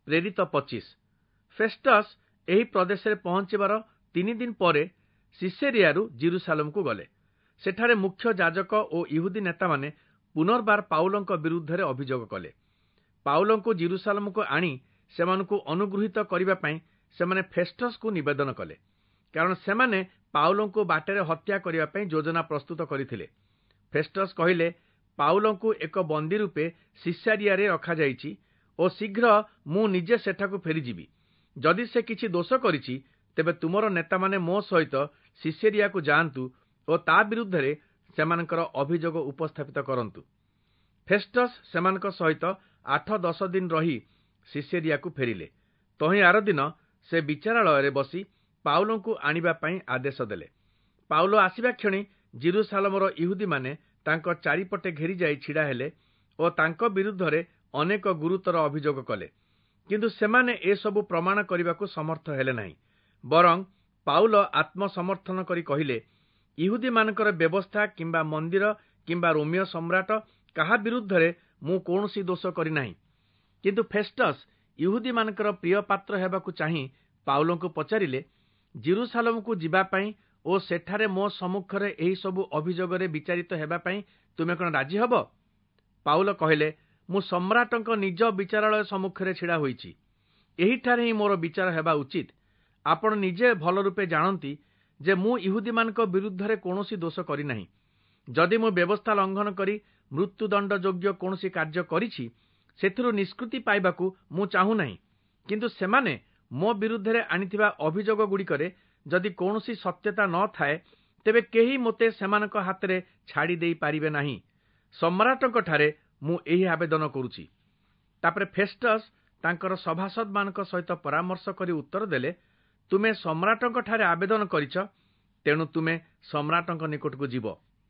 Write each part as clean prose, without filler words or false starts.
ପ୍ରେରିତ 25। ଫେଷ୍ଟସ୍ ଏହି ପ୍ରଦେଶରେ ପହଞ୍ଚିବାର 3 ଦିନ ପରେ ସିସେରିଆରୁ ଜିରୁସାଲେମକୁ ଗଲେ। ସେଠାରେ ମୁଖ୍ୟ ଯାଜକ ଓ ଇହୁଦୀ ନେତାମାନେ ପୁନର୍ବାର ପାଉଲଙ୍କ ବିରୁଦ୍ଧରେ ଅଭିଯୋଗ କଲେ। ପାଉଲଙ୍କୁ ଜିରୁସାଲେମକୁ ଆଣି ସେମାନଙ୍କୁ ଅନୁଗୃହୀତ କରିବା ପାଇଁ ସେମାନେ ଫେଷ୍ଟସ୍କୁ ନିବେଦନ କଲେ, କାରଣ ସେମାନେ ପାଉଲଙ୍କୁ ବାଟରେ ହତ୍ୟା କରିବା ପାଇଁ ଯୋଜନା ପ୍ରସ୍ତୁତ କରିଥିଲେ। ଫେଷ୍ଟସ୍ କହିଲେ, ପାଉଲଙ୍କୁ ଏକ ବନ୍ଦୀ ରୂପେ ସିସାରିଆରେ ରଖାଯାଇଛି ଓ ଶୀଘ୍ର ମୁଁ ନିଜେ ସେଠାକୁ ଫେରିଯିବି। ଯଦି ସେ କିଛି ଦୋଷ କରିଛି, ତେବେ ତୁମର ନେତାମାନେ ମୋ ସହିତ ସିସେରିଆକୁ ଯାଆନ୍ତୁ ଓ ତା ବିରୁଦ୍ଧରେ ସେମାନଙ୍କର ଅଭିଯୋଗ ଉପସ୍ଥାପିତ କରନ୍ତୁ। ଫେଷ୍ଟସ୍ ସେମାନଙ୍କ ସହିତ 8-10 ଦିନ ରହି ସିସେରିଆକୁ ଫେରିଲେ। ତହିଁ ଆର ଦିନ ସେ ବିଚାରାଳୟରେ ବସି ପାଉଲଙ୍କୁ ଆଣିବା ପାଇଁ ଆଦେଶ ଦେଲେ। ପାଉଲ ଆସିବା କ୍ଷଣି ଜିରୁସାଲେମର ଇହୁଦୀମାନେ ତାଙ୍କ ଚାରିପଟେ ଘେରି ଯାଇ ଛିଡ଼ା ହେଲେ ଓ ତାଙ୍କ ବିରୁଦ୍ଧରେ ଅନେକ ଗୁରୁତର ଅଭିଯୋଗ କଲେ, କିନ୍ତୁ ସେମାନେ ଏସବୁ ପ୍ରମାଣ କରିବାକୁ ସମର୍ଥ ହେଲେ ନାହିଁ। ବରଂ ପାଉଲ ଆତ୍ମସମର୍ଥନ କରି କହିଲେ, ଇହୁଦୀମାନଙ୍କର ବ୍ୟବସ୍ଥା କିମ୍ବା ମନ୍ଦିର କିମ୍ବା ରୋମୀୟ ସମ୍ରାଟ କାହା ବିରୁଦ୍ଧରେ ମୁଁ କୌଣସି ଦୋଷ କରିନାହିଁ। କିନ୍ତୁ ଫେଷ୍ଟସ୍ ଇହୁଦୀମାନଙ୍କର ପ୍ରିୟ ପାତ୍ର ହେବାକୁ ଚାହିଁ ପାଉଲଙ୍କୁ ପଚାରିଲେ, ଜିରୁସାଲେମକୁ ଯିବା ପାଇଁ ଓ ସେଠାରେ ମୋ ସମ୍ମୁଖରେ ଏହି ସବୁ ଅଭିଯୋଗରେ ବିଚାରିତ ହେବା ପାଇଁ ତୁମେ କ'ଣ ରାଜି ହେବ? ପାଉଲ କହିଲେ, ମୁଁ ସମ୍ରାଟଙ୍କ ନିଜ ବିଚାରାଳୟ ସମ୍ମୁଖରେ ଛିଡ଼ା ହୋଇଛି। ଏହିଠାରେ ହିଁ ମୋର ବିଚାର ହେବା ଉଚିତ। ଆପଣ ନିଜେ ଭଲ ରୂପେ ଜାଣନ୍ତି ଯେ ମୁଁ ଇହୁଦୀମାନଙ୍କ ବିରୁଦ୍ଧରେ କୌଣସି ଦୋଷ କରିନାହିଁ। ଯଦି ମୁଁ ବ୍ୟବସ୍ଥା ଲଙ୍ଘନ କରି ମୃତ୍ୟୁଦଣ୍ଡ ଯୋଗ୍ୟ କୌଣସି କାର୍ଯ୍ୟ କରିଛି, ସେଥିରୁ ନିଷ୍କୃତି ପାଇବାକୁ ମୁଁ ଚାହୁଁନାହିଁ। କିନ୍ତୁ ସେମାନେ ମୋ ବିରୁଦ୍ଧରେ ଆଣିଥିବା ଅଭିଯୋଗଗୁଡ଼ିକରେ ଯଦି କୌଣସି ସତ୍ୟତା ନଥାଏ, ତେବେ କେହି ମୋତେ ସେମାନଙ୍କ ହାତରେ ଛାଡ଼ି ଦେଇପାରିବେ ନାହିଁ। ସମ୍ରାଟଙ୍କଠାରେ ମୁଁ ଏହି ଆବେଦନ କରୁଛି। ତାପରେ ଫେଷ୍ଟସ୍ ତାଙ୍କର ସଭାସଦମାନଙ୍କ ସହିତ ପରାମର୍ଶ କରି ଉତ୍ତର ଦେଲେ, ତୁମେ ସମ୍ରାଟଙ୍କଠାରେ ଆବେଦନ କରିଛ, ତେଣୁ ତୁମେ ସମ୍ରାଟଙ୍କ ନିକଟକୁ ଯିବ।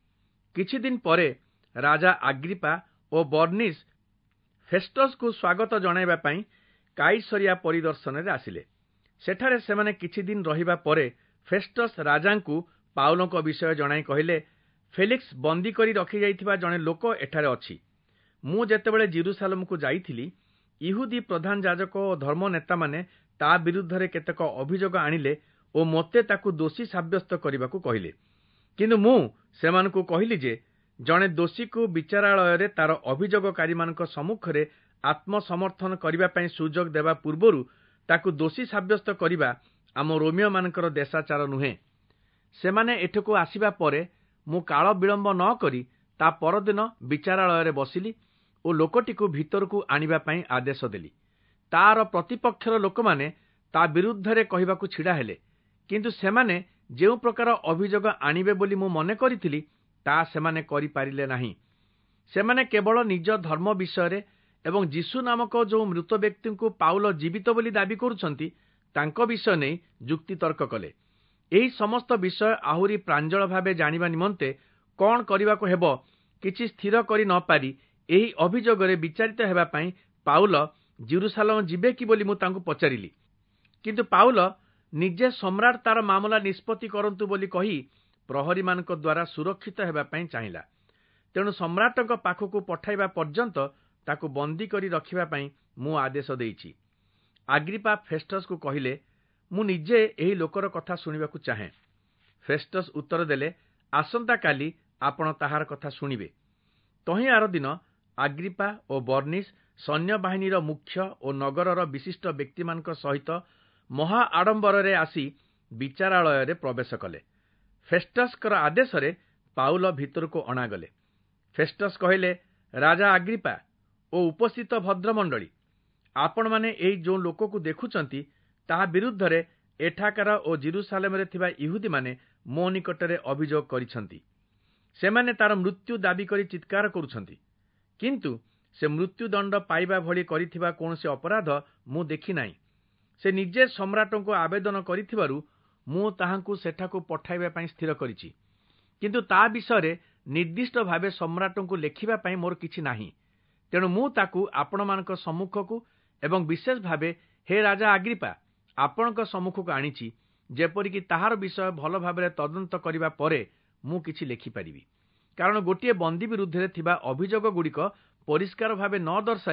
କିଛି ଦିନ ପରେ ରାଜା ଆଗ୍ରିପା ଓ ବର୍ନିସ୍ ଫେଷ୍ଟସ୍କୁ ସ୍ୱାଗତ ଜଣାଇବା ପାଇଁ କାଇସରିଆ ପରିଦର୍ଶନରେ ଆସିଲେ। ସେଠାରେ ସେମାନେ କିଛି ଦିନ ରହିବା ପରେ ଫେଷ୍ଟସ୍ ରାଜାଙ୍କୁ ପାଉଲଙ୍କ ବିଷୟ ଜଣାଇ କହିଲେ, ଫେଲିକ୍ସ ବନ୍ଦୀ କରି ରଖିଯାଇଥିବା ଜଣେ ଲୋକ ଏଠାରେ ଅଛି। ମୁଁ ଯେତେବେଳେ ଜିରୁସାଲେମକୁ ଯାଇଥିଲି, ଇହୁଦୀ ପ୍ରଧାନ ଯାଜକ ଓ ଧର୍ମ ନେତାମାନେ ତା ବିରୁଦ୍ଧରେ କେତେକ ଅଭିଯୋଗ ଆଣିଲେ ଓ ମୋତେ ତାକୁ ଦୋଷୀ ସାବ୍ୟସ୍ତ କରିବାକୁ କହିଲେ। କିନ୍ତୁ ମୁଁ ସେମାନଙ୍କୁ କହିଲି ଯେ, ଜଣେ ଦୋଷୀକୁ ବିଚାରାଳୟରେ ତାର ଅଭିଯୋଗକାରୀମାନଙ୍କ ସମ୍ମୁଖରେ ଆତ୍ମସମର୍ଥନ କରିବା ପାଇଁ ସୁଯୋଗ ଦେବା ପୂର୍ବରୁ ତାକୁ ଦୋଷୀ ସାବ୍ୟସ୍ତ କରିବା ଆମ ରୋମୀୟମାନଙ୍କର ଦେଶାଚାର ନୁହେଁ। ସେମାନେ ଏଠାକୁ ଆସିବା ପରେ ମୁଁ କାଳ ବିଳମ୍ବ ନ କରି ତା ପରଦିନ ବିଚାରାଳୟରେ ବସିଲି ଓ ଲୋକଟିକୁ ଭିତରକୁ ଆଣିବା ପାଇଁ ଆଦେଶ ଦେଲି। ତାର ପ୍ରତିପକ୍ଷର ଲୋକମାନେ ତା ବିରୁଦ୍ଧରେ କହିବାକୁ ଛିଡ଼ା ହେଲେ, କିନ୍ତୁ ସେମାନେ ଯେଉଁ ପ୍ରକାର ଅଭିଯୋଗ ଆଣିବେ ବୋଲି ମୁଁ ମନେ କରିଥିଲି, ତାହା ସେମାନେ କରିପାରିଲେ ନାହିଁ। ସେମାନେ କେବଳ ନିଜ ଧର୍ମ ବିଷୟରେ ଏବଂ ଯୀଶୁ ନାମକ ଯେଉଁ ମୃତ ବ୍ୟକ୍ତିଙ୍କୁ ପାଉଲ ଜୀବିତ ବୋଲି ଦାବି କରୁଛନ୍ତି, ତାଙ୍କ ବିଷୟ ନେଇ ଯୁକ୍ତିତର୍କ କଲେ। ଏହି ସମସ୍ତ ବିଷୟ ଆହୁରି ପ୍ରାଞ୍ଜଳ ଭାବେ ଜାଣିବା ନିମନ୍ତେ କ'ଣ କରିବାକୁ ହେବ କିଛି ସ୍ଥିର କରି ନ ପାରି ଏହି ଅଭିଯୋଗରେ ବିଚାରିତ ହେବା ପାଇଁ ପାଉଲ ଜିରୁସାଲେମ ଯିବେ କି ବୋଲି ମୁଁ ତାଙ୍କୁ ପଚାରିଲି। କିନ୍ତୁ ପାଉଲ ନିଜେ ସମ୍ରାଟ ତାର ମାମଲା ନିଷ୍ପତ୍ତି କରନ୍ତୁ ବୋଲି କହି ପ୍ରହରୀମାନଙ୍କ ଦ୍ୱାରା ସୁରକ୍ଷିତ ହେବା ପାଇଁ ଚାହିଁଲା। ତେଣୁ ସମ୍ରାଟଙ୍କ ପାଖକୁ ପଠାଇବା ପର୍ଯ୍ୟନ୍ତ ତାକୁ ବନ୍ଦୀ କରି ରଖିବା ପାଇଁ ମୁଁ ଆଦେଶ ଦେଇଛି। ଆଗ୍ରିପା ଫେଷ୍ଟସ୍କୁ କହିଲେ, ମୁଁ ନିଜେ ଏହି ଲୋକର କଥା ଶୁଣିବାକୁ ଚାହେଁ। ଫେଷ୍ଟସ୍ ଉତ୍ତର ଦେଲେ, ଆସନ୍ତାକାଲି ଆପଣ ତାହାର କଥା ଶୁଣିବେ। ତହିଁ ଆର ଦିନ ଆଗ୍ରିପା ଓ ବର୍ନିସ୍ ସୈନ୍ୟବାହିନୀର ମୁଖ୍ୟ ଓ ନଗରର ବିଶିଷ୍ଟ ବ୍ୟକ୍ତିମାନଙ୍କ ସହିତ ମହା ଆଡମ୍ବରରେ ଆସି ବିଚାରାଳୟରେ ପ୍ରବେଶ କଲେ। ଫେଷ୍ଟସ୍ଙ୍କର ଆଦେଶରେ ପାଉଲ ଭିତରକୁ ଅଣାଗଲେ। ଫେଷ୍ଟସ୍ କହିଲେ, ରାଜା ଆଗ୍ରିପା ଓ ଉପସ୍ଥିତ ଭଦ୍ରମଣ୍ଡଳୀ, ଆପଣମାନେ ଏହି ଯେଉଁ ଲୋକକୁ ଦେଖୁଛନ୍ତି, ତାହା ବିରୁଦ୍ଧରେ ଏଠାକାର ଓ ଜିରୁସାଲେମରେ ଥିବା ଇହୁଦୀମାନେ ମୋ ନିକଟରେ ଅଭିଯୋଗ କରିଛନ୍ତି। ସେମାନେ ତାର ମୃତ୍ୟୁ ଦାବି କରି ଚିତ୍କାର କରୁଛନ୍ତି, କିନ୍ତୁ ସେ ମୃତ୍ୟୁଦଣ୍ଡ ପାଇବା ଭଳି କରିଥିବା କୌଣସି ଅପରାଧ ମୁଁ ଦେଖିନାହିଁ। ସେ ନିଜେ ସମ୍ରାଟଙ୍କୁ ଆବେଦନ କରିଥିବାରୁ ମୁଁ ତାହାଙ୍କୁ ସେଠାକୁ ପଠାଇବା ପାଇଁ ସ୍ଥିର କରିଛି। କିନ୍ତୁ ତା ବିଷୟରେ ନିର୍ଦ୍ଦିଷ୍ଟ ଭାବେ ସମ୍ରାଟଙ୍କୁ ଲେଖିବା ପାଇଁ ମୋର କିଛି ନାହିଁ। ତେଣୁ ମୁଁ ତାକୁ ଆପଣମାନଙ୍କ ସମ୍ମୁଖକୁ ଏବଂ ବିଶେଷ ଭାବେ ହେ ରାଜା ଆଗ୍ରିପା ଆପଣଙ୍କ ସମ୍ମୁଖକୁ ଆଣିଛି, ଯେପରିକି ତାହାର ବିଷୟ ଭଲ ଭାବରେ ତଦନ୍ତ କରିବା ପରେ ମୁଁ କିଛି ଲେଖିପାରିବି। କାରଣ ଗୋଟିଏ ବନ୍ଦୀ ବିରୁଦ୍ଧରେ ଥିବା ଅଭିଯୋଗଗୁଡ଼ିକ ପରିଷ୍କାର ଭାବେ ନ ଦର୍ଶାଇ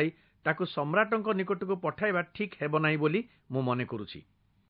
ତାକୁ ସମ୍ରାଟଙ୍କ ନିକଟକୁ ପଠାଇବା ଠିକ୍ ହେବ ନାହିଁ ବୋଲି ମୁଁ ମନେ କରୁଛି।